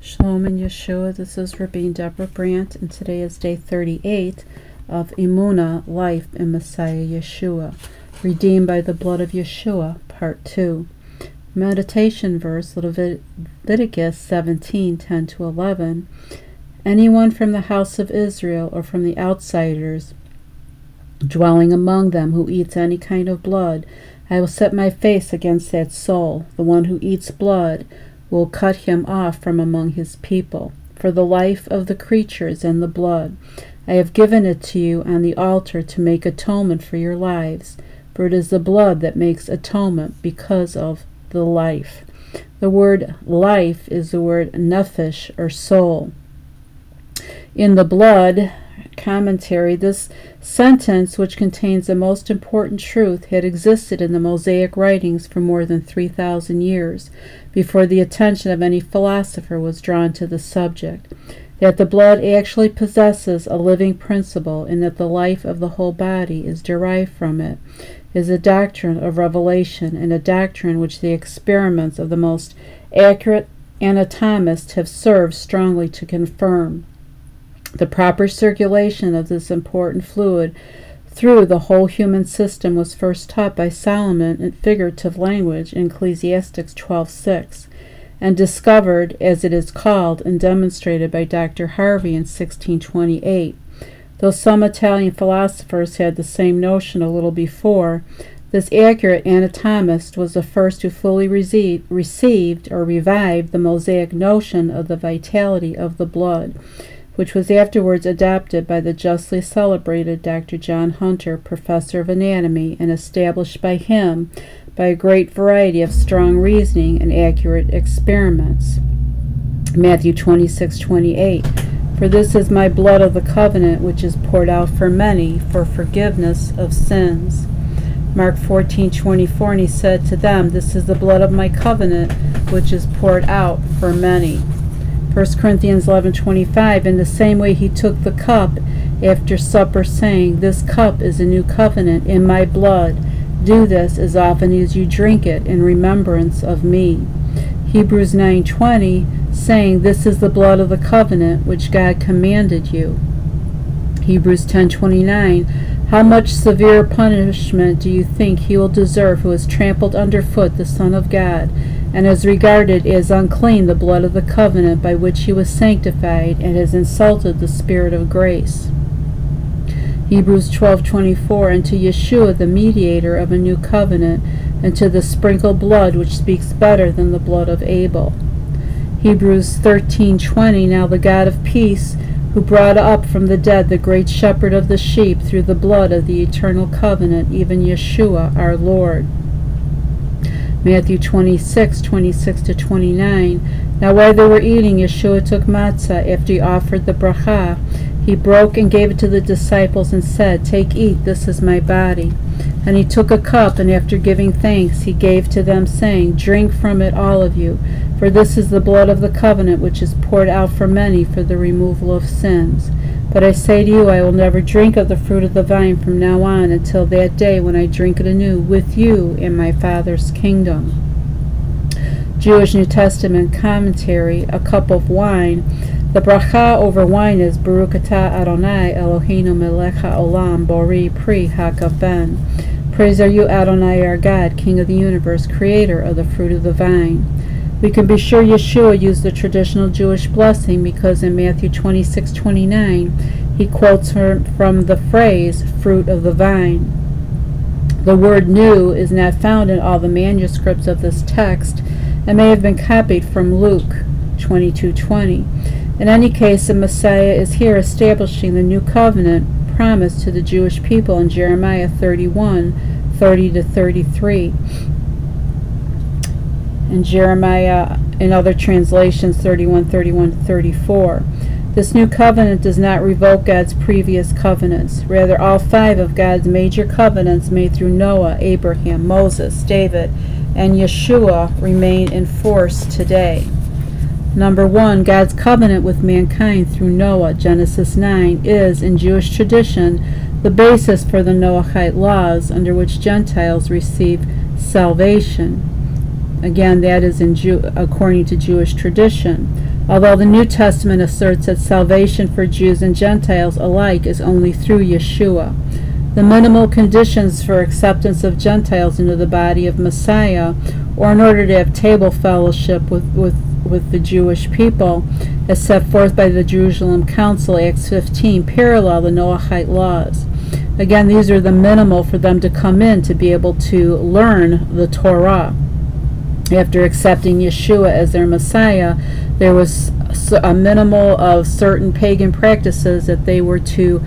Shalom in Yeshua. This is Rabbi Deborah Brandt, and today is day 38 of Emunah, Life in Messiah Yeshua, Redeemed by the Blood of Yeshua, Part 2. Meditation verse, Leviticus 17:10-11. Anyone from the house of Israel or from the outsiders dwelling among them who eats any kind of blood, I will set my face against that soul. The one who eats blood will cut him off from among his people. For the life of the creatures and the blood, I have given it to you on the altar to make atonement for your lives. For it is the blood that makes atonement because of the life. The word life is the word nephesh, or soul. In the blood commentary, this sentence, which contains the most important truth, had existed in the Mosaic writings for more than 3,000 years before the attention of any philosopher was drawn to the subject. That the blood actually possesses a living principle and that the life of the whole body is derived from it is a doctrine of revelation, and a doctrine which the experiments of the most accurate anatomists have served strongly to confirm. The proper circulation of this important fluid through the whole human system was first taught by Solomon in figurative language in Ecclesiastes 12:6, and discovered, as it is called, and demonstrated by Dr. Harvey in 1628. Though some Italian philosophers had the same notion a little before, this accurate anatomist was the first who fully received or revived the Mosaic notion of the vitality of the blood, which was afterwards adopted by the justly celebrated Dr. John Hunter, professor of anatomy, and established by him by a great variety of strong reasoning and accurate experiments. Matthew 26:28. For this is my blood of the covenant, which is poured out for many for forgiveness of sins. Mark 14:24. And he said to them, this is the blood of my covenant, which is poured out for many. 1 Corinthians 11:25. In the same way he took the cup after supper, saying, this cup is a new covenant in my blood. Do this as often as you drink it in remembrance of me. Hebrews 9:20, saying, this is the blood of the covenant which God commanded you. Hebrews 10:29. How much severe punishment do you think he will deserve who has trampled underfoot the Son of God, and has regarded as unclean the blood of the covenant by which he was sanctified, and has insulted the Spirit of grace? Hebrews 12:24. And to Yeshua, the mediator of a new covenant, and to the sprinkled blood which speaks better than the blood of Abel. Hebrews 13:20. Now the God of peace, who brought up from the dead the great shepherd of the sheep through the blood of the eternal covenant, even Yeshua our Lord. Matthew 26:26-29. Now while they were eating, Yeshua took matzah after he offered the bracha. He broke and gave it to the disciples and said, take, eat, this is my body. And he took a cup, and after giving thanks, he gave to them, saying, drink from it, all of you, for this is the blood of the covenant, which is poured out for many for the removal of sins. But I say to you, I will never drink of the fruit of the vine from now on until that day when I drink it anew with you in my Father's kingdom. Jewish New Testament commentary, a cup of wine. The bracha over wine is Baruch atah Adonai Eloheinu melech haolam bori pri hakafen. Praise are you, Adonai, our God, King of the universe, creator of the fruit of the vine. We can be sure Yeshua used the traditional Jewish blessing because in Matthew 26:29 he quotes from the phrase, fruit of the vine. The word new is not found in all the manuscripts of this text and may have been copied from Luke 22:20. In any case, the Messiah is here establishing the new covenant promised to the Jewish people in Jeremiah 31:30-33. In Jeremiah, in other translations, 31:31-34. This new covenant does not revoke God's previous covenants. Rather, all 5 of God's major covenants made through Noah, Abraham, Moses, David, and Yeshua remain in force today. Number 1, God's covenant with mankind through Noah, Genesis 9, is, in Jewish tradition, the basis for the Noahide laws under which Gentiles receive salvation. Again, that is according to Jewish tradition. although the New Testament asserts that salvation for Jews and Gentiles alike is only through Yeshua. The minimal conditions for acceptance of Gentiles into the body of Messiah, or in order to have table fellowship with the Jewish people, as set forth by the Jerusalem Council, Acts 15, parallel the Noahide laws. Again, these are the minimal for them to come in to be able to learn the Torah. After accepting Yeshua as their Messiah, there was a minimal of certain pagan practices that they were to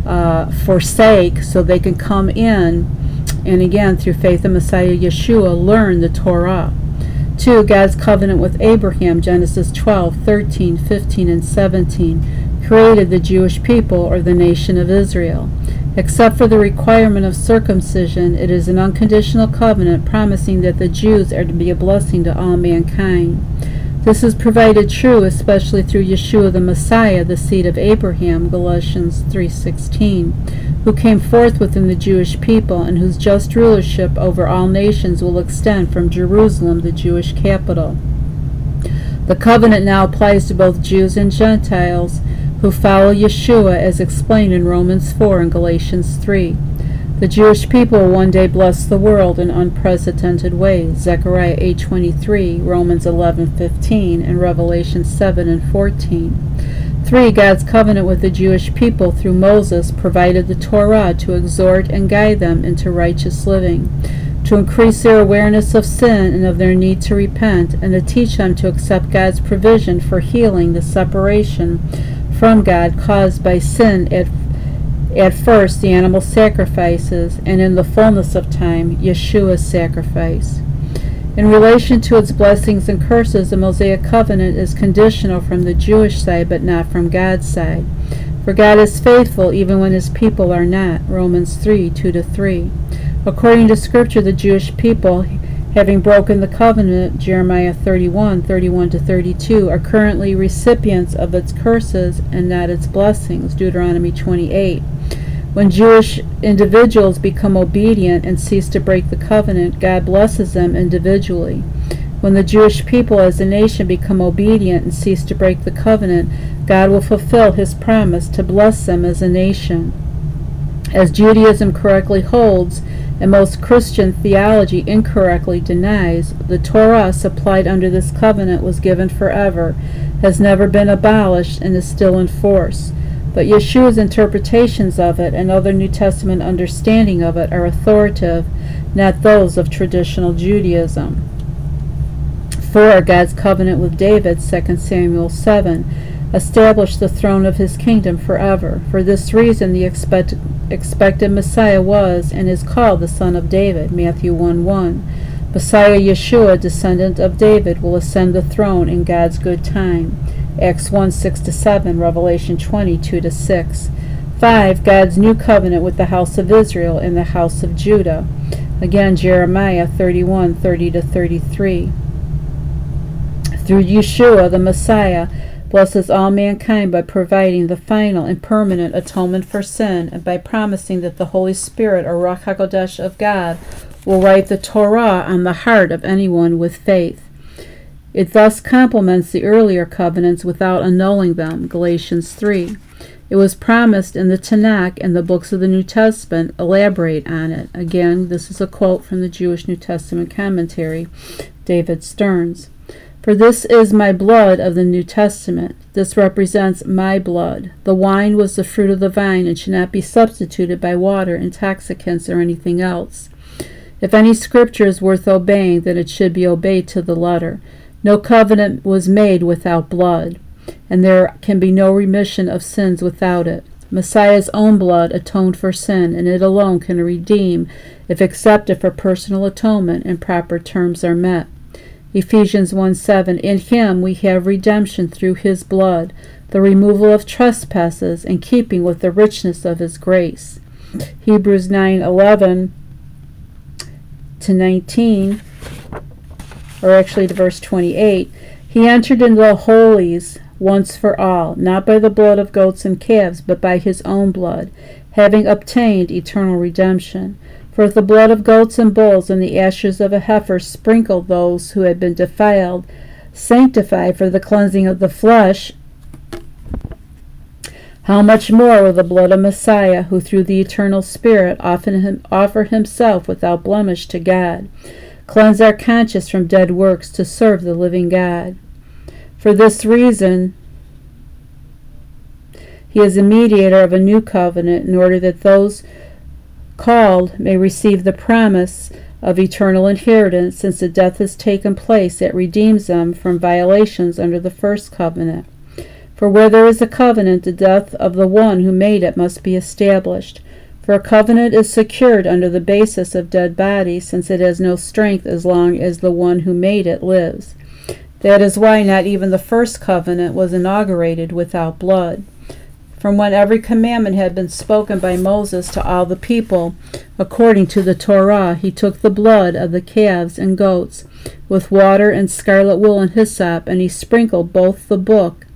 forsake so they can come in and again, through faith in Messiah Yeshua, learn the Torah. 2. God's covenant with Abraham, Genesis 12, 13, 15, and 17, created the Jewish people, or the nation of Israel. Except for the requirement of circumcision, it is an unconditional covenant promising that the Jews are to be a blessing to all mankind. This is provided true especially through Yeshua the Messiah, the seed of Abraham, Galatians 3:16, who came forth within the Jewish people and whose just rulership over all nations will extend from Jerusalem, the Jewish capital. The covenant now applies to both Jews and Gentiles who follow Yeshua, as explained in Romans 4 and Galatians 3. The Jewish people will one day bless the world in unprecedented ways, Zechariah 8:23, Romans 11:15, and Revelation 7 and 14. 3. God's covenant with the Jewish people through Moses provided the Torah to exhort and guide them into righteous living, to increase their awareness of sin and of their need to repent, and to teach them to accept God's provision for healing the separation from God caused by sin at first the animal sacrifices, and in the fullness of time, Yeshua's sacrifice. In relation to its blessings and curses, the Mosaic covenant is conditional from the Jewish side, but not from God's side. For God is faithful even when his people are not, Romans 3, 2-3. According to Scripture, the Jewish people, having broken the covenant, Jeremiah 31, 31-32, are currently recipients of its curses and not its blessings, Deuteronomy 28. When Jewish individuals become obedient and cease to break the covenant, God blesses them individually. When the Jewish people as a nation become obedient and cease to break the covenant, God will fulfill his promise to bless them as a nation. As Judaism correctly holds, and most Christian theology incorrectly denies, the Torah supplied under this covenant was given forever, has never been abolished, and is still in force. But Yeshua's interpretations of it and other New Testament understanding of it are authoritative, not those of traditional Judaism. 4. God's covenant with David, 2 Samuel 7, established the throne of his kingdom forever. For this reason the expected Messiah was and is called the Son of David, Matthew 1:1. Messiah Yeshua, descendant of David, will ascend the throne in God's good time, Acts 1:6-7, Revelation 20:2-6. 5. God's new covenant with the house of Israel and the house of Judah, again Jeremiah 31:30-33. Through Yeshua, the Messiah, blesses all mankind by providing the final and permanent atonement for sin, and by promising that the Holy Spirit, or Ruach HaKodesh of God, will write the Torah on the heart of anyone with faith. It thus complements the earlier covenants without annulling them, Galatians 3. It was promised in the Tanakh, and the books of the New Testament elaborate on it. Again, this is a quote from the Jewish New Testament commentary, David Stearns. For this is my blood of the New Testament. This represents my blood. The wine was the fruit of the vine and should not be substituted by water, intoxicants, or anything else. If any scripture is worth obeying, then it should be obeyed to the letter. No covenant was made without blood, and there can be no remission of sins without it. Messiah's own blood atoned for sin, and it alone can redeem if accepted for personal atonement and proper terms are met. Ephesians 1:7, in him we have redemption through his blood, the removal of trespasses, in keeping with the richness of his grace. Hebrews 9:11-19, or actually to verse 28, he entered into the holies once for all, not by the blood of goats and calves, but by his own blood, having obtained eternal redemption. For if the blood of goats and bulls and the ashes of a heifer sprinkled those who had been defiled, sanctified for the cleansing of the flesh, how much more will the blood of Messiah, who through the eternal Spirit offer himself without blemish to God, cleanse our conscience from dead works to serve the living God? For this reason, he is a mediator of a new covenant, in order that those called may receive the promise of eternal inheritance, since a death has taken place that redeems them from violations under the first covenant. For where there is a covenant, the death of the one who made it must be established. For a covenant is secured under the basis of dead bodies, since it has no strength as long as the one who made it lives. That is why not even the first covenant was inaugurated without blood. From when every commandment had been spoken by Moses to all the people, according to the Torah, he took the blood of the calves and goats, with water and scarlet wool and hyssop, and he sprinkled both the book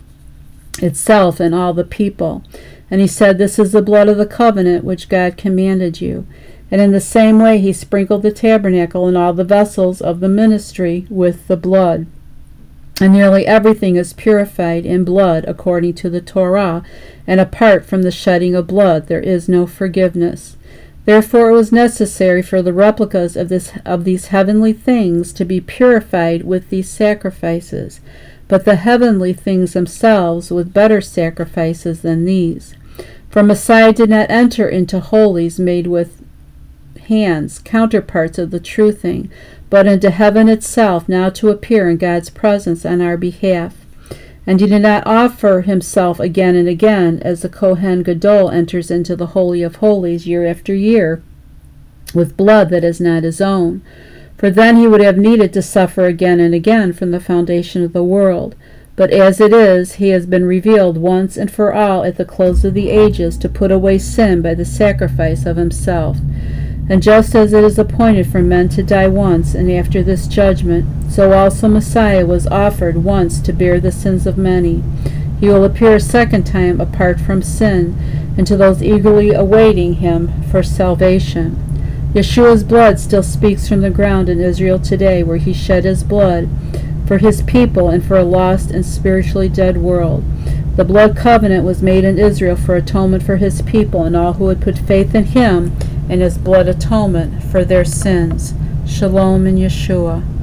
itself and all the people. And he said, "This is the blood of the covenant which God commanded you." And in the same way he sprinkled the tabernacle and all the vessels of the ministry with the blood. And nearly everything is purified in blood according to the Torah, and apart from the shedding of blood there is no forgiveness. Therefore it was necessary for the replicas of these heavenly things to be purified with these sacrifices, but the heavenly things themselves with better sacrifices than these. For Messiah did not enter into holies made with hands, counterparts of the true thing, but into heaven itself, now to appear in God's presence on our behalf. And he did not offer himself again and again, as the Kohen Gadol enters into the Holy of Holies year after year, with blood that is not his own. For then he would have needed to suffer again and again from the foundation of the world. But as it is, he has been revealed once and for all at the close of the ages to put away sin by the sacrifice of himself. And just as it is appointed for men to die once, and after this judgment, so also Messiah was offered once to bear the sins of many. He will appear a second time apart from sin, and to those eagerly awaiting him for salvation. Yeshua's blood still speaks from the ground in Israel today, where he shed his blood for his people and for a lost and spiritually dead world. The blood covenant was made in Israel for atonement for his people and all who would put faith in him and his blood atonement for their sins. Shalom in Yeshua.